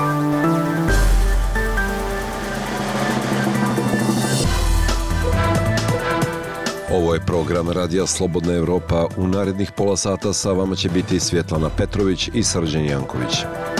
Ovo je program Radija Slobodna Evropa. U narednih pola sata sa vama će biti Svjetlana Petrović i Srđan Janković.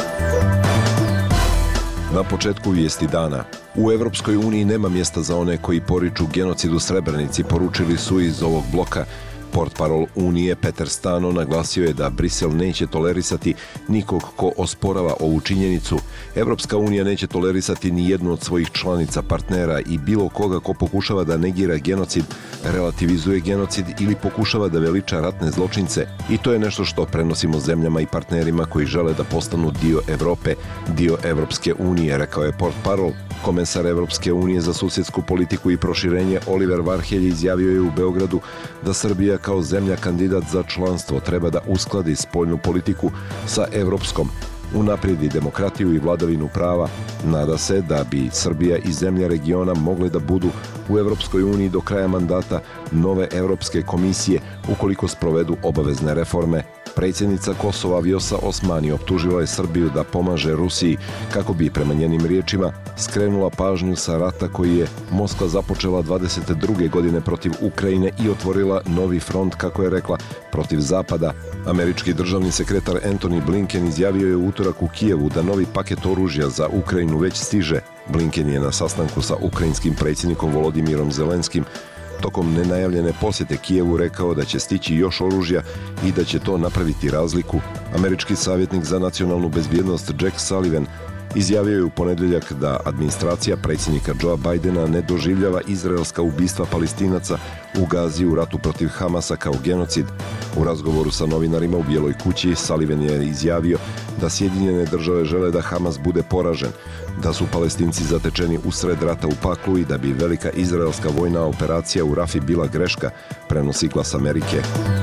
Na početku vijesti dana. U Evropskoj uniji nema mjesta za one koji poriču genocid u Srebrenici, poručili su iz ovog bloka. Portparol Unije Peter Stano naglasio je da Brisel neće tolerisati nikog ko osporava ovu činjenicu. Evropska unija neće tolerisati ni jednu od svojih članica, partnera i bilo koga ko pokušava da negira genocid, relativizuje genocid ili pokušava da veliča ratne zločince. I to je nešto što prenosimo zemljama i partnerima koji žele da postanu dio Evrope, dio Evropske unije, rekao je portparol. Komesar Evropske unije za susjedsku politiku i proširenje Oliver Varhelj izjavio je u Beogradu da Srbija kao zemlja kandidat za članstvo treba da uskladi spoljnu politiku sa evropskom, unaprijedi demokratiju i vladavinu prava. Nada se da bi Srbija i zemlje regiona mogle da budu u Evropskoj uniji do kraja mandata nove Evropske komisije ukoliko sprovedu obavezne reforme. Predsjednica Kosova Vjosa Osmani optužila je Srbiju da pomaže Rusiji kako bi, prema njenim riječima, skrenula pažnju sa rata koji je Moskva započela 22. godine protiv Ukrajine i otvorila novi front, kako je rekla, protiv Zapada. Američki državni sekretar Antony Blinken izjavio je u utorak u Kijevu da novi paket oružja za Ukrajinu već stiže. Blinken je na sastanku sa ukrajinskim predsjednikom Volodimirom Zelenskim tokom nenajavljene posjete Kijevu rekao da će stići još oružja i da će to napraviti razliku. Američki savjetnik za nacionalnu bezbjednost Jack Sullivan izjavio je u ponedjeljak da administracija predsjednika Joea Bidena ne doživljava izraelska ubistva Palestinaca u Gazi u ratu protiv Hamasa kao genocid. U razgovoru sa novinarima u Bijeloj kući Sullivan je izjavio da Sjedinjene države žele da Hamas bude poražen, da su Palestinci zatečeni usred rata u paklu i da bi velika izraelska vojna operacija u Rafi bila greška, prenosi Glas Amerike.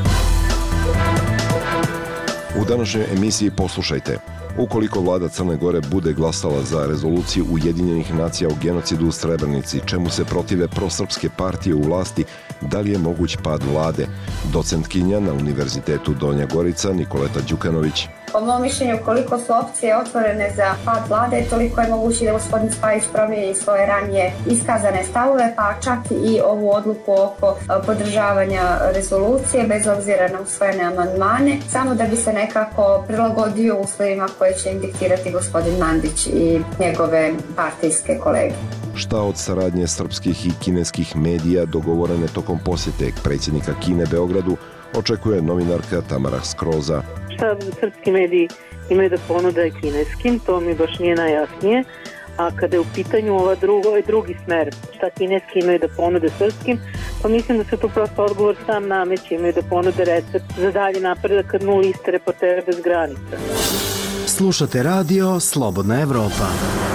U današnjoj emisiji poslušajte. Ukoliko vlada Crne Gore bude glasala za rezoluciju Ujedinjenih nacija o genocidu u Srebrenici, čemu se protive prosrpske partije u vlasti, da li je moguć pad vlade? Docentkinja na Univerzitetu Donja Gorica Nikoleta Đukanović. Po mom mišljenju, koliko su opcije otvorene za pad vlade, toliko je moguće da gospodin Spajić promijeni svoje ranije iskazane stavove, pa čak i ovu odluku oko podržavanja rezolucije, bez obzira na usvojene amandmane, samo da bi se nekako prilagodio uslovima koje će im diktirati gospodin Mandić i njegove partijske kolege. Šta od saradnje srpskih i kineskih medija dogovorene tokom posjete predsjednika Kine Beogradu očekuje novinarka Tamara Skroza. Šta srpski mediji imaju da ponude kineskim, to mi baš nije najjasnije. A kada je u pitanju ovaj drugi smer, šta kineski imaju da ponude srpskim, pa mislim da se tu prosto odgovor sam nameće, imaju da ponude recept za dalje napredak kad liste Reportera bez granica. Slušate radio Slobodna Evropa.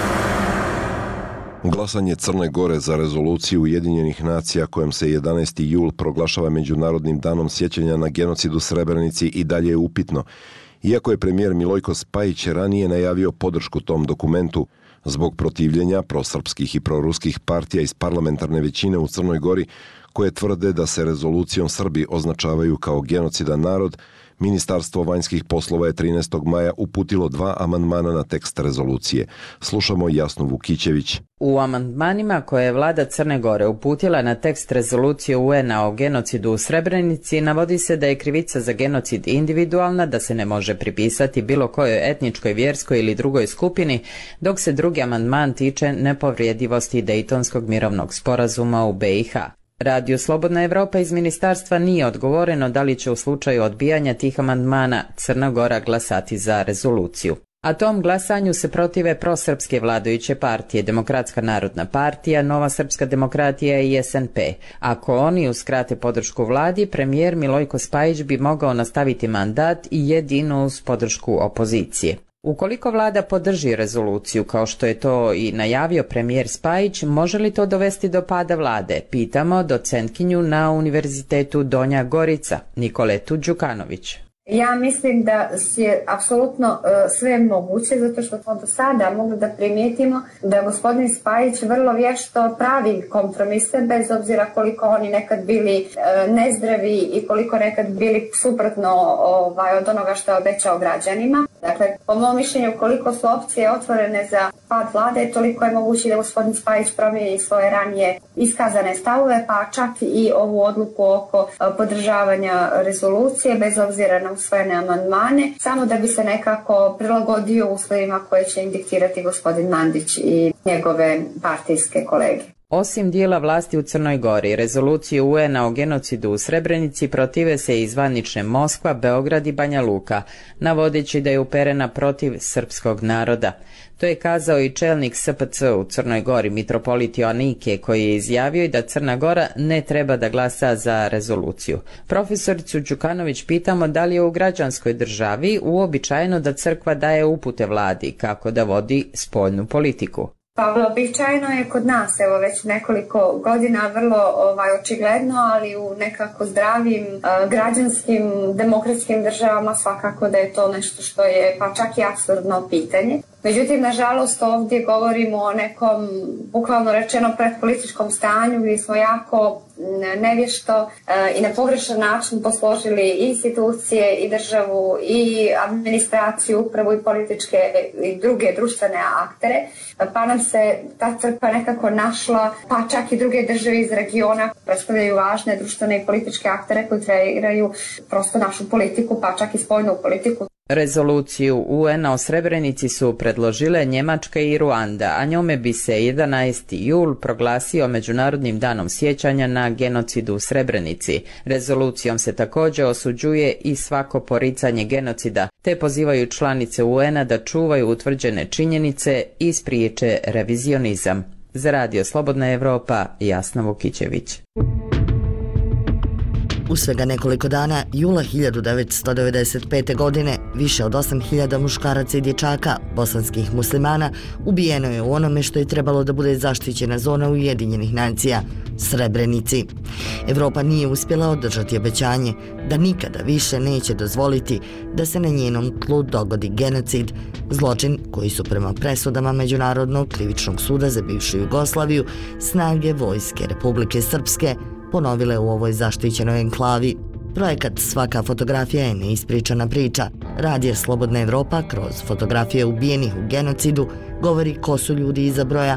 Glasanje Crne Gore za rezoluciju Ujedinjenih nacija kojom se 11. jul proglašava Međunarodnim danom sjećanja na genocid u Srebrenici i dalje je upitno. Iako je premijer Milojko Spajić ranije najavio podršku tom dokumentu, zbog protivljenja prosrpskih i proruskih partija iz parlamentarne većine u Crnoj Gori, koje tvrde da se rezolucijom Srbi označavaju kao genocidan narod, Ministarstvo vanjskih poslova je 13. maja uputilo 2 amandmana na tekst rezolucije. Slušamo Jasnu Vukićević. U amandmanima koje je vlada Crne Gore uputila na tekst rezolucije UN-a o genocidu u Srebrenici navodi se da je krivica za genocid individualna, da se ne može pripisati bilo kojoj etničkoj, vjerskoj ili drugoj skupini, dok se drugi amandman tiče nepovredivosti Dejtonskog mirovnog sporazuma u BiH. Radio Slobodna Evropa iz ministarstva nije odgovoreno da li će u slučaju odbijanja tih amandmana Crna Gora glasati za rezoluciju. A tom glasanju se protive prosrpske vladajuće partije, Demokratska narodna partija, Nova srpska demokratija i SNP. Ako oni uskrate podršku vladi, premijer Milojko Spajić bi mogao nastaviti mandat i jedino uz podršku opozicije. Ukoliko vlada podrži rezoluciju, kao što je to i najavio premijer Spajić, može li to dovesti do pada vlade? Pitamo docentkinju na Univerzitetu Donja Gorica, Nikoletu Đukanović. Ja mislim da je apsolutno sve moguće, zato što smo do sada mogli da primijetimo da gospodin Spajić vrlo vješto pravi kompromise, bez obzira koliko oni nekad bili nezdravi i koliko nekad bili suprotno od onoga što je obećao građanima. Dakle, Dakle, po mom mišljenju, koliko su opcije otvorene za pad vlade, toliko je moguće da gospodin Spajić promijeni svoje ranije iskazane stavove, pa čak i ovu odluku oko podržavanja rezolucije, bez obzira na usvojene amandmane, samo da bi se nekako prilagodio uslovima koje će im diktirati gospodin Mandić i njegove partijske kolege. Osim dijela vlasti u Crnoj Gori, rezoluciju UN-a o genocidu u Srebrenici protive se i zvanične Moskva, Beograd i Banja Luka, navodeći da je uperena protiv srpskog naroda. To je kazao i čelnik SPC u Crnoj Gori, mitropolit Joanike, koji je izjavio i da Crna Gora ne treba da glasa za rezoluciju. Profesoricu Đukanović pitamo da li je u građanskoj državi uobičajeno da crkva daje upute vladi kako da vodi spoljnu politiku. Pa običajno je kod nas, evo već nekoliko godina, vrlo očigledno, ali u nekako zdravim građanskim demokratskim državama svakako da je to nešto što je pa čak i apsurdno pitanje. Međutim, nažalost, ovdje govorimo o nekom, bukvalno rečeno, predpolitičkom stanju gdje smo jako nevješto i na pogrešan način posložili institucije i državu i administraciju, upravu i političke i druge društvene aktere, pa nam se ta crkva nekako našla, pa čak i druge države iz regiona predstavljaju važne društvene i političke aktere koji kreiraju prosto našu politiku, pa čak i spoljnu politiku. Rezoluciju UN-a o Srebrenici su predložile Njemačka i Ruanda, a njome bi se 11. jul proglasio Međunarodnim danom sjećanja na genocidu u Srebrenici. Rezolucijom se također osuđuje i svako poricanje genocida, te pozivaju članice UN-a da čuvaju utvrđene činjenice i spriječe revizionizam. Za Radio Slobodna Evropa, Jasna Vukićević. U svega nekoliko dana, jula 1995. godine, više od 8.000 muškaraca i dječaka, bosanskih muslimana, ubijeno je u onome što je trebalo da bude zaštićena zona Ujedinjenih nacija, Srebrenici. Evropa nije uspjela održati obećanje da nikada više neće dozvoliti da se na njenom tlu dogodi genocid, zločin koji su prema presudama Međunarodnog krivičnog suda za bivšu Jugoslaviju snage vojske Republike Srpske ponovile u ovoj zaštićenoj enklavi. Projekat Svaka fotografija je neispričana priča. Radio Slobodna Evropa kroz fotografije ubijenih u genocidu govori ko su ljudi iza broja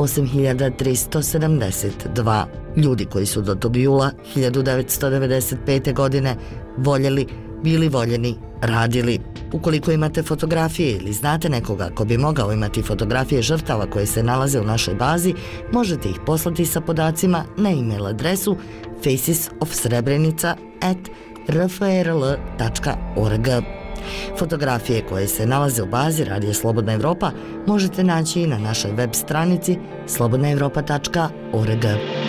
8372. Ljudi koji su do tog jula 1995. godine voljeli, bili voljeni, radili. Ukoliko imate fotografije ili znate nekoga ko bi mogao imati fotografije žrtava koje se nalaze u našoj bazi, možete ih poslati sa podacima na e-mail adresu facesofsrebrenica@rfrl.org. Fotografije koje se nalaze u bazi Radio Slobodna Evropa možete naći i na našoj web stranici slobodnaevropa.org.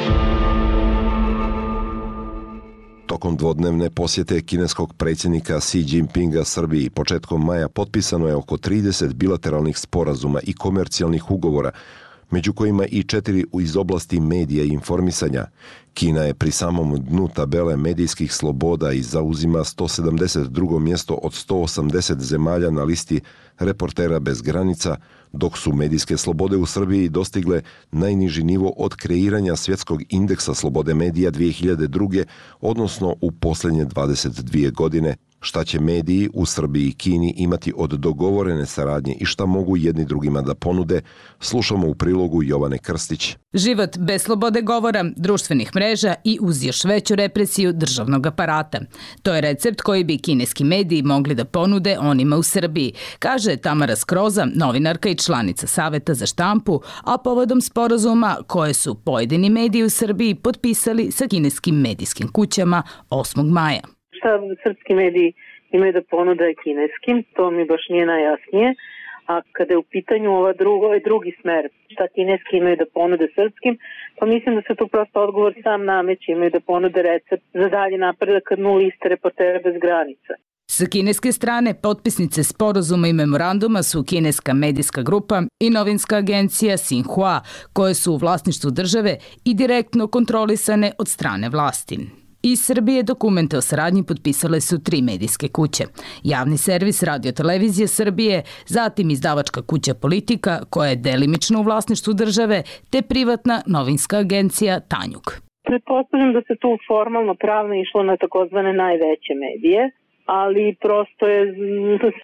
Tokom dvodnevne posjete kineskog predsjednika Xi Jinpinga Srbiji početkom maja potpisano je oko 30 bilateralnih sporazuma i komercijalnih ugovora, među kojima i 4 iz oblasti medija i informisanja. Kina je pri samom dnu tabele medijskih sloboda i zauzima 172. mjesto od 180 zemalja na listi Reportera bez granica, dok su medijske slobode u Srbiji dostigle najniži nivo od kreiranja svjetskog indeksa slobode medija 2002. odnosno u posljednje 22 godine. Šta će mediji u Srbiji i Kini imati od dogovorene saradnje i šta mogu jedni drugima da ponude, slušamo u prilogu Jovane Krstić. Život bez slobode govora, društvenih mreža i uz još veću represiju državnog aparata. To je recept koji bi kineski mediji mogli da ponude onima u Srbiji, kaže Tamara Skroza, novinarka i članica Saveta za štampu, a povodom sporazuma koje su pojedini mediji u Srbiji potpisali sa kineskim medijskim kućama 8. maja. Šta srpski mediji imaju da ponude kineskim, to mi baš nije najjasnije. A kada je u pitanju drugi smer, šta kineski imaju da ponude srpskim, pa mislim da se tu prosto odgovor sam nameće, imaju da ponude recept za dalje napredak dnu liste Reportera bez granica. Sa kineske strane potpisnice sporazuma i memoranduma su kineska medijska grupa i novinska agencija Xinhua, koje su u vlasništvu države i direktno kontrolisane od strane vlasti. Iz Srbije dokumente o saradnji potpisale su 3 medijske kuće. Javni servis Radio-televizije Srbije, zatim izdavačka kuća Politika, koja je delimično u vlasništvu države, te privatna novinska agencija Tanjug. Pretpostavljam da se tu formalno pravno išlo na takozvane najveće medije, ali prosto je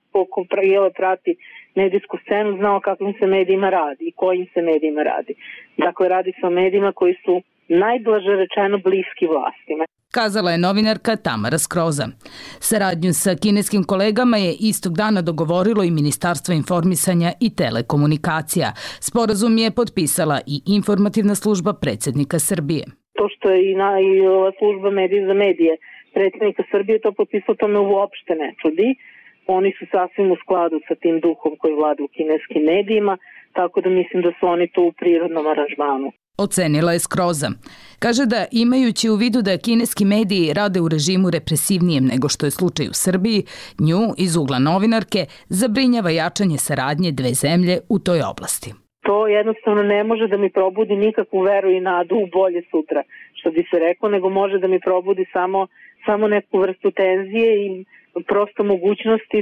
ko prati medijsku scenu zna o kakvim se medijima radi i kojim se medijima radi. Dakle, radi se o medijima koji su najblaže rečeno bliski vlastima. Kazala je novinarka Tamara Skroza. Saradnju sa kineskim kolegama je istog dana dogovorilo i Ministarstvo informisanja i telekomunikacija. Sporazum je potpisala i informativna služba predsjednika Srbije. To što je i ova služba medije za medije predsjednika Srbije to potpisao, to me uopšte ne čudi. Oni su sasvim u skladu sa tim duhom koji vlada u kineskim medijima, tako da mislim da su oni tu u prirodnom aranžmanu. Ocenila je Skroza. Kaže da imajući u vidu da kineski mediji rade u režimu represivnijem nego što je slučaj u Srbiji, nju iz ugla novinarke zabrinjava jačanje saradnje dve zemlje u toj oblasti. To jednostavno ne može da mi probudi nikakvu veru i nadu u bolje sutra, što bi se reklo, nego može da mi probudi samo neku vrstu tenzije i prosto mogućnosti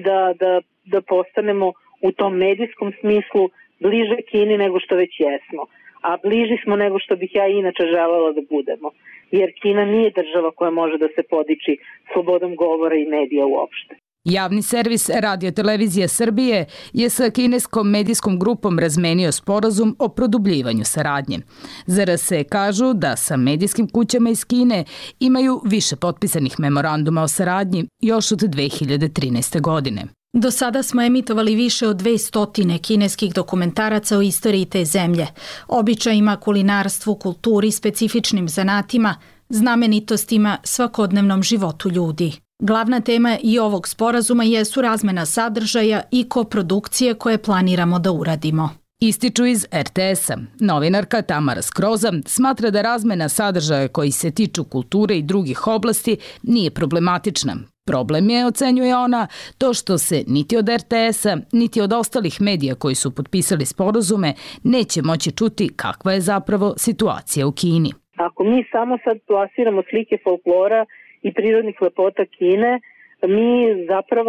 da postanemo u tom medijskom smislu bliže Kini nego što već jesmo. A bliži smo nego što bih ja inače želela da budemo. Jer Kina nije država koja može da se podiči slobodom govora i medija uopšte. Javni servis Radio-televizija Srbije je sa kineskom medijskom grupom razmenio sporazum o produbljivanju saradnje. Za RSE kažu da sa medijskim kućama iz Kine imaju više potpisanih memoranduma o saradnji još od 2013. godine. Do sada smo emitovali više od 200 kineskih dokumentaraca o istoriji te zemlje, običajima, kulinarstvu, kulturi, specifičnim zanatima, znamenitostima, svakodnevnom životu ljudi. Glavna tema i ovog sporazuma jesu razmena sadržaja i koprodukcije koje planiramo da uradimo. Ističu iz RTS-a. Novinarka Tamara Skroza smatra da razmena sadržaja koji se tiču kulture i drugih oblasti nije problematična. Problem je, ocenjuje ona, to što se niti od RTS-a, niti od ostalih medija koji su potpisali sporazume neće moći čuti kakva je zapravo situacija u Kini. Ako mi samo sad plasiramo slike folklora i prirodnih lepota Kine, mi zapravo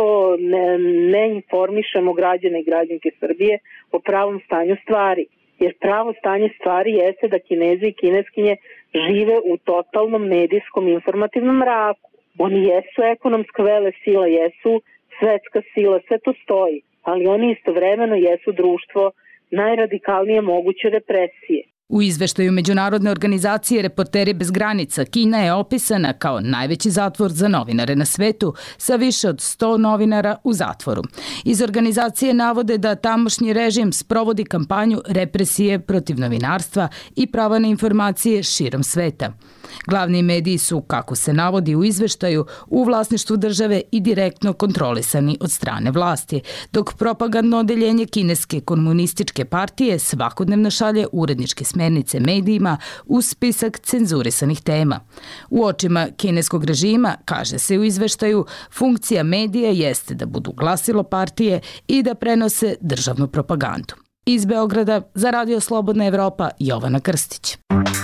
ne informišemo građane i građanke Srbije o pravom stanju stvari. Jer pravo stanje stvari jeste da Kinezi i Kineskinje žive u totalnom medijskom informativnom mraku. Oni jesu ekonomska vele sila, jesu svetska sila, sve to stoji, ali oni istovremeno jesu društvo najradikalnije moguće represije. U izveštaju Međunarodne organizacije Reporteri bez granica Kina je opisana kao najveći zatvor za novinare na svetu sa više od 100 novinara u zatvoru. Iz organizacije navode da tamošnji režim sprovodi kampanju represije protiv novinarstva i prava na informacije širom sveta. Glavni mediji su, kako se navodi u izveštaju, u vlasništvu države i direktno kontrolisani od strane vlasti, dok propagandno odeljenje Kineske komunističke partije svakodnevno šalje uredničke smernice medijima uz spisak cenzurisanih tema. U očima kineskog režima, kaže se u izveštaju, funkcija medija jeste da budu glasilo partije i da prenose državnu propagandu. Iz Beograda za Radio Slobodna Evropa, Jovana Krstić.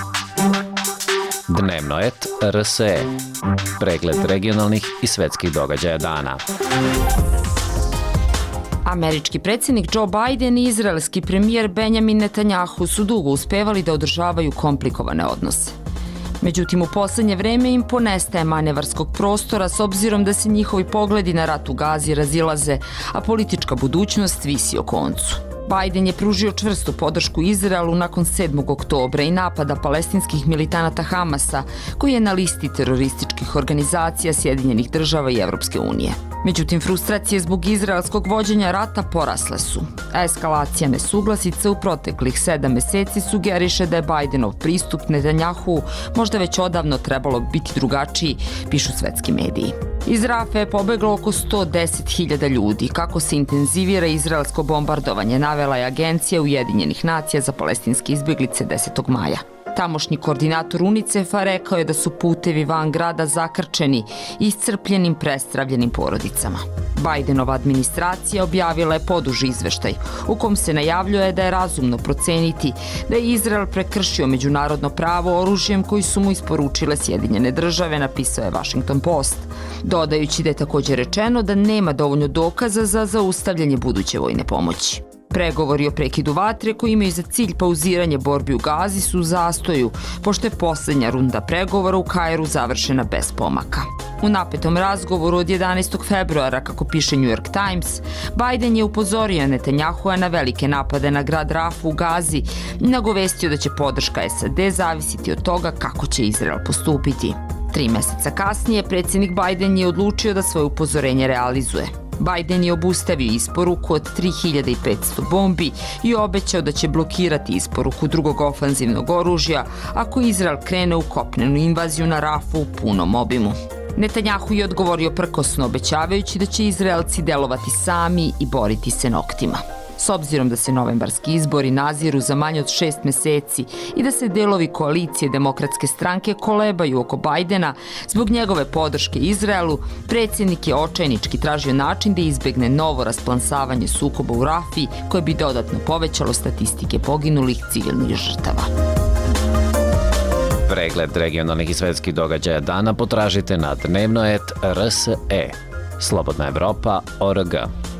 Dnevno et RSE. Pregled regionalnih i svetskih događaja dana. Američki predsjednik Joe Biden i izraelski premijer Benjamin Netanjahu su dugo uspevali da održavaju komplikovane odnose. Međutim, u poslednje vreme im ponestaje manevarskog prostora s obzirom da se njihovi pogledi na rat u Gazi razilaze, a politička budućnost visi o koncu. Biden je pružio čvrstu podršku Izraelu nakon 7. oktobra i napada palestinskih militanata Hamasa, koji je na listi terorističkih organizacija Sjedinjenih država i Evropske unije. Međutim, frustracije zbog izraelskog vođenja rata porasle su. A eskalacija nesuglasica u proteklih 7 meseci sugeriše da je Bidenov pristup Netanjahu možda već odavno trebalo biti drugačiji, pišu svetski mediji. Iz Rafe je pobeglo oko 110.000 ljudi. Kako se intenzivira izraelsko bombardovanje, navela je Agencija Ujedinjenih nacija za palestinske izbjeglice 10. maja. Tamošnji koordinator UNICEF-a rekao je da su putevi van grada zakrčeni iscrpljenim, prestravljenim porodicama. Bidenova administracija objavila je poduži izveštaj u kom se najavljuje da je razumno proceniti da je Izrael prekršio međunarodno pravo oružjem koji su mu isporučile Sjedinjene države, napisao je Washington Post, dodajući da je također rečeno da nema dovoljno dokaza za zaustavljanje buduće vojne pomoći. Pregovori o prekidu vatre koji imaju za cilj pauziranje borbi u Gazi su u zastoju, pošto je poslednja runda pregovora u Kairu završena bez pomaka. U napetom razgovoru od 11. februara, kako piše New York Times, Biden je upozorio Netanjahua na velike napade na grad Rafu u Gazi i nagovestio da će podrška SAD zavisiti od toga kako će Izrael postupiti. 3 meseca kasnije, predsjednik Biden je odlučio da svoje upozorenje realizuje. Biden je obustavio isporuku od 3500 bombi i obećao da će blokirati isporuku drugog ofanzivnog oružja ako Izrael krene u kopnenu invaziju na Rafu u punom obimu. Netanjahu je odgovorio prkosno, obećavajući da će Izraelci delovati sami i boriti se noktima. S obzirom da se novembarski izbori naziru za manje od 6 meseci i da se delovi koalicije Demokratske stranke kolebaju oko Bajdena zbog njegove podrške Izraelu, predsjednik je očajnički tražio način da izbegne novo rasplansavanje sukoba u Rafi koje bi dodatno povećalo statistike poginulih civilnih žrtava. Pregled regionalnih i svetskih događaja dana potražite na dnevnoet.rse. Slobodna Evropa.org.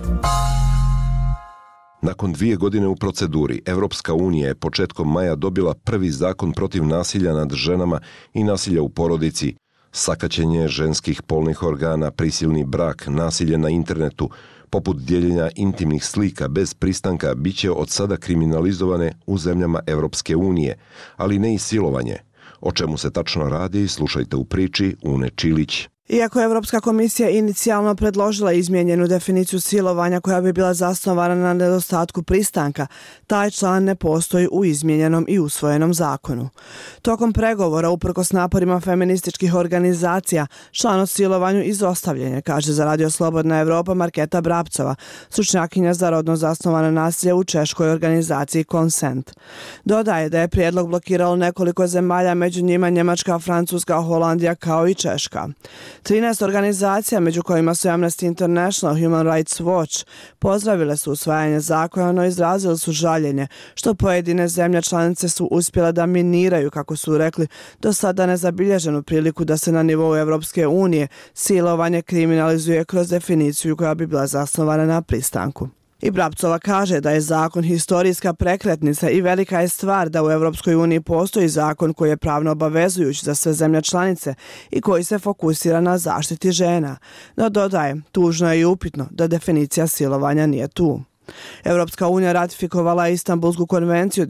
Nakon 2 godine u proceduri, Evropska unija je početkom maja dobila prvi zakon protiv nasilja nad ženama i nasilja u porodici, sakaćenje ženskih polnih organa, prisilni brak, nasilje na internetu, poput dijeljenja intimnih slika bez pristanka, bit će od sada kriminalizovane u zemljama Evropske unije, ali ne i silovanje. O čemu se tačno radi, slušajte u priči Une Čilić. Iako je Evropska komisija inicijalno predložila izmijenjenu definiciju silovanja koja bi bila zasnovana na nedostatku pristanka, taj član ne postoji u izmijenjenom i usvojenom zakonu. Tokom pregovora, uprkos naporima feminističkih organizacija, član o silovanju izostavljen je, kaže za Radio Slobodna Evropa Marketa Brapcova, stručnjakinja za rodno zasnovano nasilje u češkoj organizaciji Consent. Dodaje da je prijedlog blokiralo nekoliko zemalja, među njima Njemačka, Francuska, Holandija kao i Češka. 13 organizacija, među kojima su Amnesty International, Human Rights Watch, pozdravile su usvajanje zakona, no izrazili su žaljenje što pojedine zemlje članice su uspjela da miniraju, kako su rekli, do sada nezabilježenu priliku da se na nivou Evropske unije silovanje kriminalizuje kroz definiciju koja bi bila zasnovana na pristanku. I Brapcova kaže da je zakon historijska prekretnica i velika je stvar da u Evropskoj uniji postoji zakon koji je pravno obavezujući za sve zemlje članice i koji se fokusira na zaštiti žena. No dodaje, tužno je i upitno da definicija silovanja nije tu. Evropska unija ratifikovala Istanbulsku konvenciju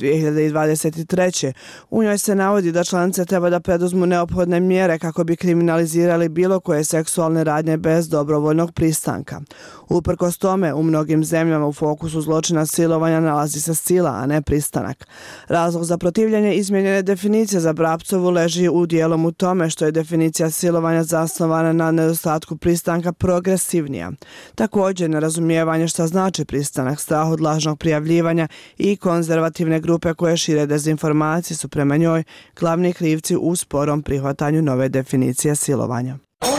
2023. U njoj se navodi da članice treba da preduzmu neophodne mjere kako bi kriminalizirali bilo koje seksualne radnje bez dobrovoljnog pristanka. Uprkos tome, u mnogim zemljama u fokusu zločina silovanja nalazi se sila, a ne pristanak. Razlog za protivljenje izmijenjene definicije za Brapcovu leži u dijelom u tome što je definicija silovanja zasnovana na nedostatku pristanka progresivnija. Također, nerazumijevanje šta znači pristanak, strah od lažnog prijavljivanja i konzervativne grupe koje šire dezinformacije su prema njoj glavni krivci u sporom prihvatanju nove definicije silovanja.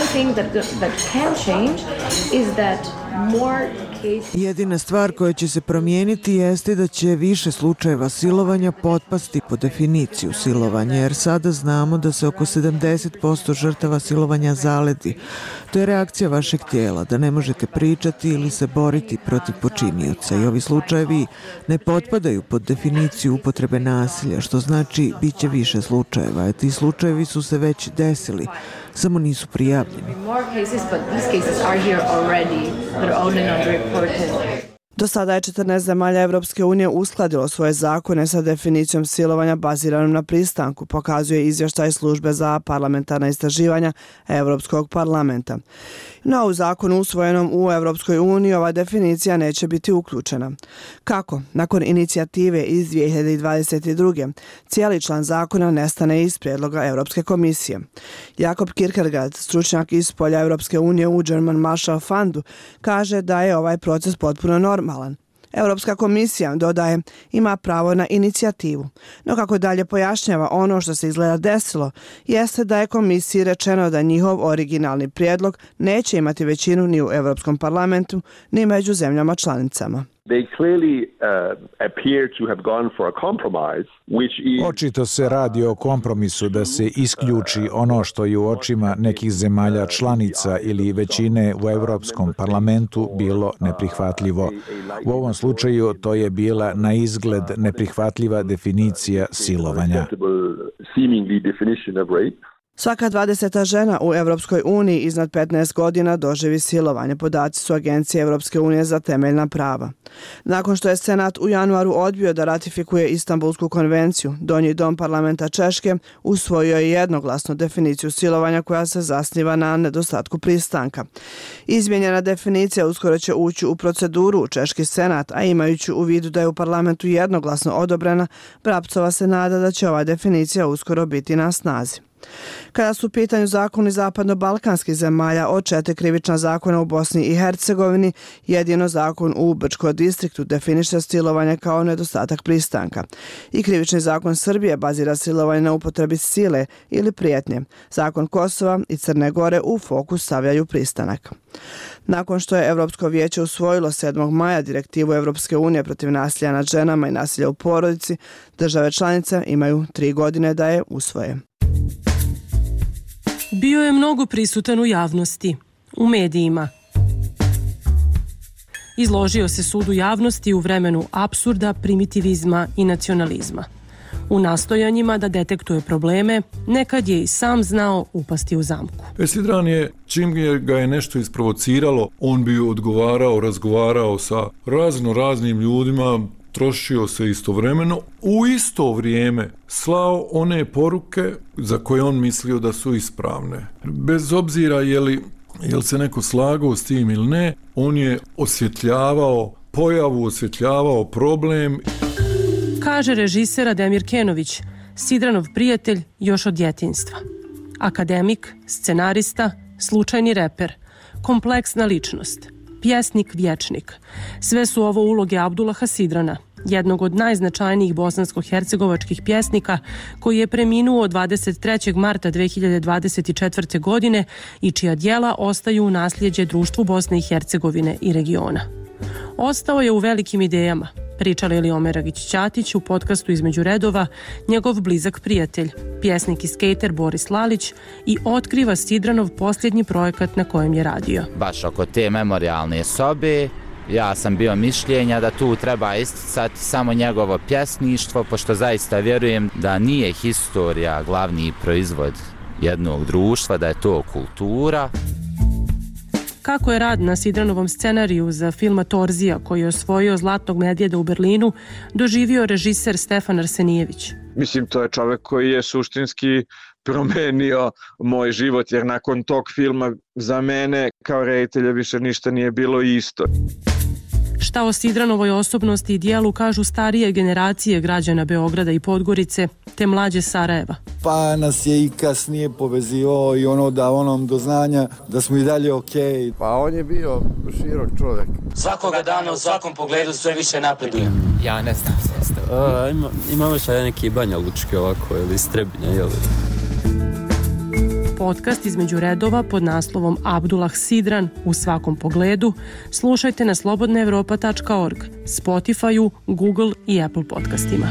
Jedina stvar koja će se promijeniti jeste da će više slučajeva silovanja potpasti po definiciju silovanja, jer sada znamo da se oko 70% žrtava silovanja zaledi. To je reakcija vašeg tijela, da ne možete pričati ili se boriti protiv počinioca i ovi slučajevi ne potpadaju pod definiciju upotrebe nasilja, što znači bit će više slučajeva. Ti slučajevi su se već desili, samo nisu prijavljeni. Do sada je 14 zemalja Evropske unije uskladilo svoje zakone sa definicijom silovanja baziranom na pristanku, pokazuje izvještaj službe za parlamentarna istraživanja Evropskog parlamenta. No, u zakonu usvojenom u Evropskoj uniji ova definicija neće biti uključena. Kako? Nakon inicijative iz 2022. cijeli član zakona nestane iz prijedloga Evropske komisije. Jakob Kierkegaard, stručnjak iz polja Evropske unije u German Marshall Fundu, kaže da je ovaj proces potpuno normalan. Europska komisija, dodaje, ima pravo na inicijativu. No kako dalje pojašnjava, ono što se izgleda desilo jeste da je komisiji rečeno da njihov originalni prijedlog neće imati većinu ni u Europskom parlamentu ni među zemljama članicama. Očito se radi o kompromisu da se isključi ono što je u očima nekih zemalja članica ili većine u Evropskom parlamentu bilo neprihvatljivo. U ovom slučaju to je bila na izgled neprihvatljiva definicija silovanja. Svaka 20. žena u Evropskoj uniji iznad 15 godina doživi silovanje. Podaci su Agencije Evropske unije za temeljna prava. Nakon što je Senat u januaru odbio da ratifikuje Istanbulsku konvenciju, Donji dom parlamenta Češke usvojio je jednoglasno definiciju silovanja koja se zasniva na nedostatku pristanka. Izmijenjena definicija uskoro će ući u proceduru u Češki senat, a imajući u vidu da je u parlamentu jednoglasno odobrena, Brapcova se nada da će ova definicija uskoro biti na snazi. Kada su u pitanju zakoni zapadno-balkanskih zemalja, od 4 krivična zakona u Bosni i Hercegovini, jedino zakon u Brčkom distriktu definiše silovanje kao nedostatak pristanka. I krivični zakon Srbije bazira silovanje na upotrebi sile ili prijetnje. Zakon Kosova i Crne Gore u fokus stavljaju pristanak. Nakon što je Evropsko vijeće usvojilo 7. maja direktivu Evropske unije protiv nasilja nad ženama i nasilja u porodici, države članice imaju 3 godine da je usvoje. Bio je mnogo prisutan u javnosti, u medijima. Izložio se sudu javnosti u vremenu apsurda, primitivizma i nacionalizma. U nastojanjima da detektuje probleme, nekad je i sam znao upasti u zamku. Sidran je, čim ga je nešto isprovociralo, on bi odgovarao, razgovarao sa raznim ljudima, trošio se istovremeno, u isto vrijeme slao one poruke za koje on mislio da su ispravne. Bez obzira jel se neko slagao s tim ili ne, on je osvjetljavao pojavu, osvjetljavao problem. Kaže režiser Ademir Kenović, Sidranov prijatelj još od djetinjstva. Akademik, scenarista, slučajni reper, kompleksna ličnost, pjesnik, vječnik. Sve su ovo uloge Abdullaha Sidrana, jednog od najznačajnijih bosansko-hercegovačkih pjesnika koji je preminuo 23. marta 2024. godine i čija djela ostaju u nasljeđe društvu Bosne i Hercegovine i regiona. Ostao je u velikim idejama, priča Lili Omeragić-Ćatić u podcastu Između redova, njegov blizak prijatelj, pjesnik i skejter Boris Lalić, i otkriva Sidranov posljednji projekat na kojem je radio. Baš oko te memorijalne sobe, ja sam bio mišljenja da tu treba isticati samo njegovo pjesništvo, pošto zaista vjerujem da nije historija glavni proizvod jednog društva, da je to kultura. Kako je rad na Sidranovom scenariju za filma Torzija, koji je osvojio Zlatnog medvjeda u Berlinu, doživio režiser Stefan Arsenijević. Mislim, to je čovjek koji je suštinski promenio moj život, jer nakon tog filma za mene kao reditelja više ništa nije bilo isto. Šta o Sidranovoj osobnosti i dijelu kažu starije generacije građana Beograda i Podgorice, te mlađe Sarajeva? Pa nas je i kasnije povezivao i ono da onom do znanja da smo i dalje okej. Pa on je bio širok čovjek. Svakoga dana u svakom pogledu sve više napreduje. Ja ne znam sastav. Imamo šta neki Banja Lučke ovako ili Strebinja, jel? Podcast Između redova pod naslovom Abdullah Sidran u svakom pogledu slušajte na slobodnaevropa.org, Spotify-u, Google i Apple podcastima.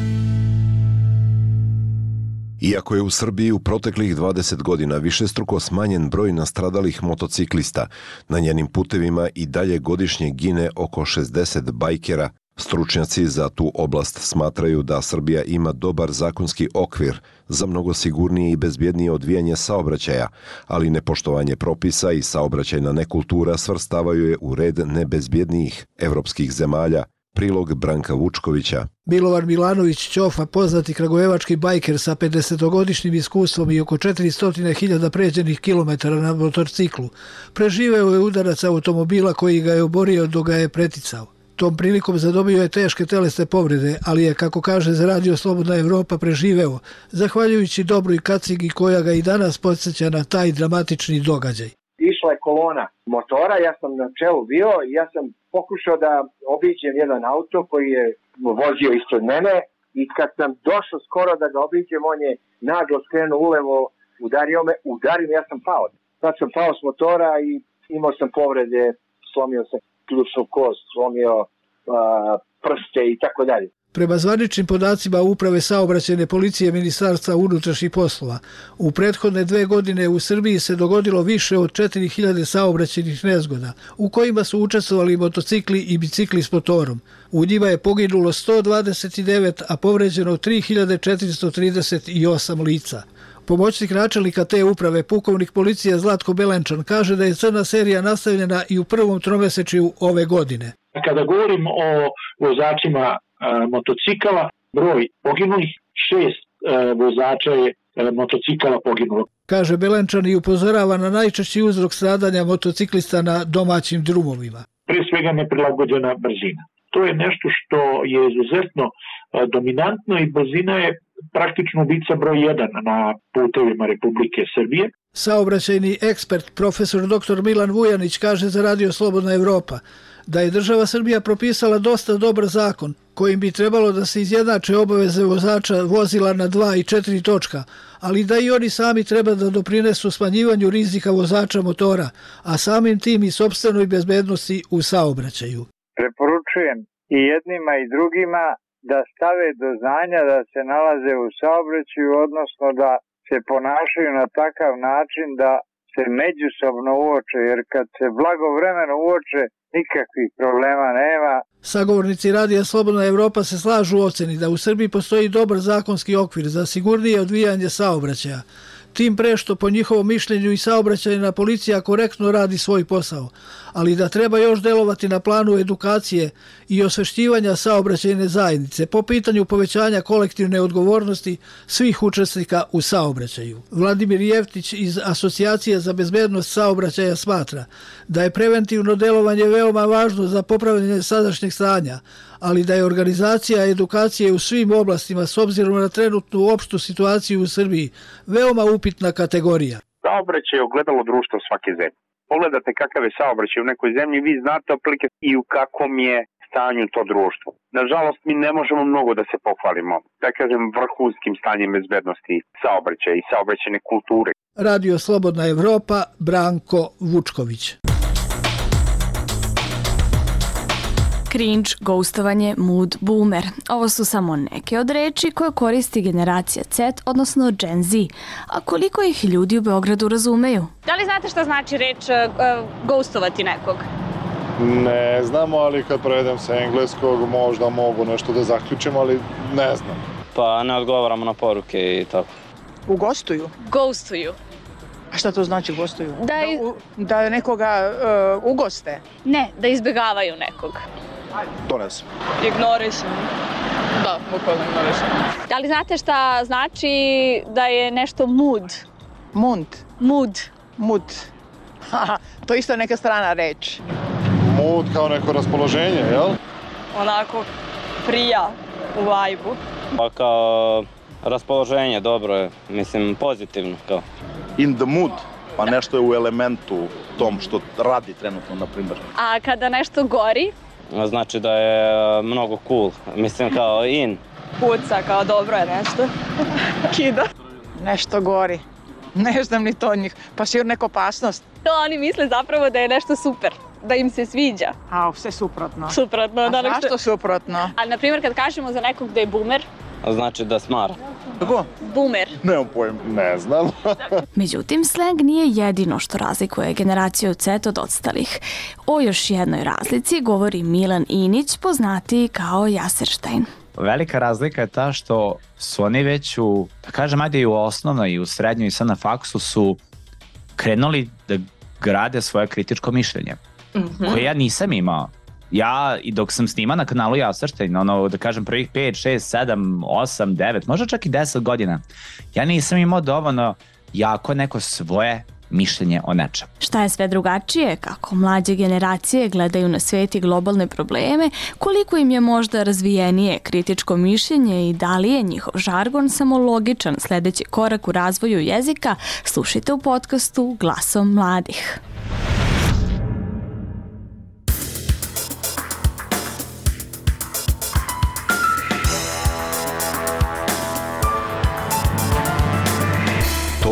Iako je u Srbiji u proteklih 20 godina višestruko smanjen broj nastradalih motociklista, na njenim putevima i dalje godišnje gine oko 60 bajkera. Stručnjaci za tu oblast smatraju da Srbija ima dobar zakonski okvir za mnogo sigurnije i bezbjednije odvijanje saobraćaja, ali nepoštovanje propisa i saobraćajna nekultura svrstavaju je u red nebezbjednijih evropskih zemalja. Prilog Branka Vučkovića. Milovan Milanović Ćofa, poznati kragujevački bajker sa 50-godišnjim iskustvom i oko 400.000 pređenih kilometara na motorciklu, preživeo je udarac automobila koji ga je oborio dok ga je preticao. Tom prilikom zadobio je teške telesne povrede, ali je, kako kaže za radio Slobodna Evropa, preživeo, zahvaljujući dobroj kacigi koja ga i danas podsjeća na taj dramatični događaj. Išla je kolona motora, ja sam na čelu bio i ja sam pokušao da obiđem jedan auto koji je vozio ispred mene i kad sam došao skoro da ga obiđem, on je naglo skrenuo ulevo, udario me, ja sam pao. Sad sam pao s motora i imao sam povrede, slomio sam ključnu kost, slomio prste i tako dalje. Prema zvaničnim podacima Uprave saobraćajne policije Ministarstva unutrašnjih poslova, u prethodne 2 godine u Srbiji se dogodilo više od 4000 saobraćajnih nezgoda, u kojima su učestvovali motocikli i bicikli s motorom. U njima je poginulo 129, a povređeno 3438 lica. Pomoćnik načelnika te uprave, pukovnik policije Zlatko Belenčan, kaže da je crna serija nastavljena i u prvom tromesečju ove godine. Kada govorim o vozačima motocikala, broj poginulih, 6 vozača je motocikala poginulo. Kaže Belenčan i upozorava na najčešći uzrok stradanja motociklista na domaćim drumovima. Pre svega neprilagođena brzina. To je nešto što je izuzetno dominantno i brzina je praktično ubica broj 1 na putevima Republike Srbije. Saobraćajni ekspert profesor dr. Milan Vujanić kaže za Radio Slobodna Evropa da je država Srbija propisala dosta dobar zakon kojim bi trebalo da se izjednače obaveze vozača vozila na 2 i 4 točka, ali da i oni sami treba da doprinesu smanjivanju rizika vozača motora, a samim tim i sopstvenoj bezbednosti u saobraćaju. Preporučujem i jednima i drugima da stave do znanja da se nalaze u saobraćaju, odnosno da se ponašaju na takav način da se međusobno uoče, jer kad se blagovremeno uoče, nikakvih problema nema. Sagovornici Radija Slobodna Evropa se slažu u oceni da u Srbiji postoji dobar zakonski okvir za sigurnije odvijanje saobraćaja. Tim pre što po njihovom mišljenju i saobraćajna policija korektno radi svoj posao, ali da treba još delovati na planu edukacije i osvešćivanja saobraćajne zajednice po pitanju povećanja kolektivne odgovornosti svih učesnika u saobraćaju. Vladimir Jevtić iz Asocijacije za bezbednost saobraćaja smatra da je preventivno delovanje veoma važno za popravljanje sadašnjeg stanja, ali da je organizacija edukacije u svim oblastima s obzirom na trenutnu opštu situaciju u Srbiji veoma upitna kategorija. Saobraćaj je ogledalo društva svake zemlje. Pogledate kakav je saobraćaj u nekoj zemlji, vi znate otprilike i u kakvom je stanju to društvo. Nažalost, mi ne možemo mnogo da se pohvalimo, da kažem, vrhunskim stanjem bezbednosti saobraćaja i saobraćajne kulture. Radio Slobodna Evropa, Branko Vučković. Cringe, ghostovanje, mood, boomer. Ovo su samo neke od reči koje koristi generacija Z, odnosno Gen Z. A koliko ih ljudi u Beogradu razumeju? Da li znate šta znači reč ghostovati nekog? Ne znamo, ali kad prevedem sa engleskog možda mogu nešto da zaključim, ali ne znam. Pa ne odgovaramo na poruke i tako. Ugostuju? Ghostuju. A šta to znači gostuju? Da nekoga ugoste? Ne, da izbjegavaju nekog. To ne znam. Ignorišem. Da, bukvalno ignorišem. Da li znate šta znači da je nešto mood? Mood? Mood. To je isto neka strana reč. Mood kao neko raspoloženje, jel? Onako prija u vibe-u. Pa kao raspoloženje, dobro je, mislim pozitivno kao. In the mood, pa nešto je u elementu tom što radi trenutno, na primjer. A kada nešto gori? Znači da je mnogo cool, mislim kao in. Puca, kao dobro je nešto. Kida. Nešto gori. Ne znam ni to od njih, pa sigurno neka opasnost. To oni misle zapravo da je nešto super, da im se sviđa. A, sve suprotno. Suprotno. A zašto suprotno? Ali, na primjer, kad kažemo za nekog da je boomer, znači da smara. Kako? Boomer. Nemam pojem, ne znam. Međutim, sleng nije jedino što razlikuje generaciju Z od ostalih. O još jednoj razlici govori Milan Inić, poznatiji kao Jaserštajn. Velika razlika je ta što su oni već u, da kažem, ajde i u osnovnoj i u srednjoj i sad na faksu su krenuli da grade svoje kritičko mišljenje, koje ja nisam imao. Ja, i dok sam snima na kanalu Jaserštajn, da kažem prvih 5, 6, 7, 8, 9, možda čak i 10 godina, ja nisam imao dovoljno jako neko svoje mišljenje o nečem. Šta je sve drugačije, kako mlađe generacije gledaju na svet i globalne probleme, koliko im je možda razvijenije kritičko mišljenje i da li je njihov žargon samo logičan sledeći korak u razvoju jezika, slušajte u podcastu Glasom mladih.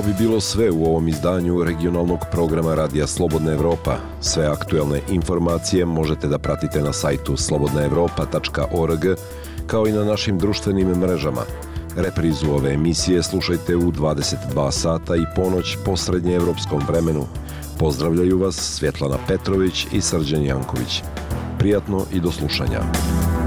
To bi bilo sve u ovom izdanju regionalnog programa Radija Slobodna Evropa. Sve aktuelne informacije možete da pratite na sajtu slobodnaevropa.org, kao i na našim društvenim mrežama. Reprizu ove emisije slušajte u 22 sata i ponoć po srednjeevropskom vremenu. Pozdravljaju vas Svjetlana Petrović i Srđan Janković. Prijatno i do slušanja.